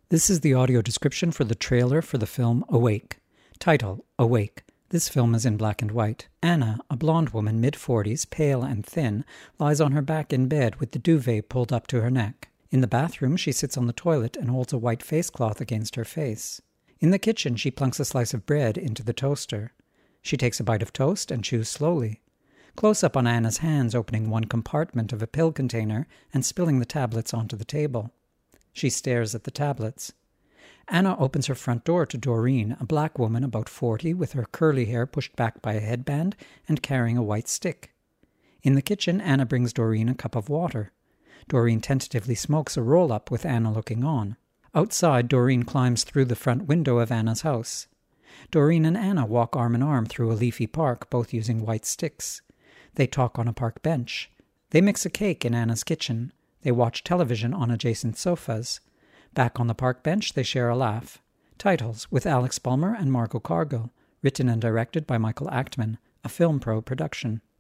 This is the audio description for the trailer for the film Awake. Title, Awake. This film is in black and white. Anna, a blonde woman mid-40s, pale and thin, lies on her back in bed with the duvet pulled up to her neck. In the bathroom, she sits on the toilet and holds a white face cloth against her face. In the kitchen, she plunks a slice of bread into the toaster. She takes a bite of toast and chews slowly. Close-up on Anna's hands opening one compartment of a pill container and spilling the tablets onto the table. She stares at the tablets. Anna opens her front door to Doreen, a black woman about 40 with her curly hair pushed back by a headband and carrying a white stick. In the kitchen, Anna brings Doreen a cup of water. Doreen tentatively smokes a roll-up with Anna looking on. Outside, Doreen climbs through the front window of Anna's house. Doreen and Anna walk arm in arm through a leafy park, both using white sticks. They talk on a park bench. They mix a cake in Anna's kitchen. They watch television on adjacent sofas. Back on the park bench, they share a laugh. Titles, with Alex Bulmer and Margot Cargill. Written and directed by Michael Achtman. A Film Pro production.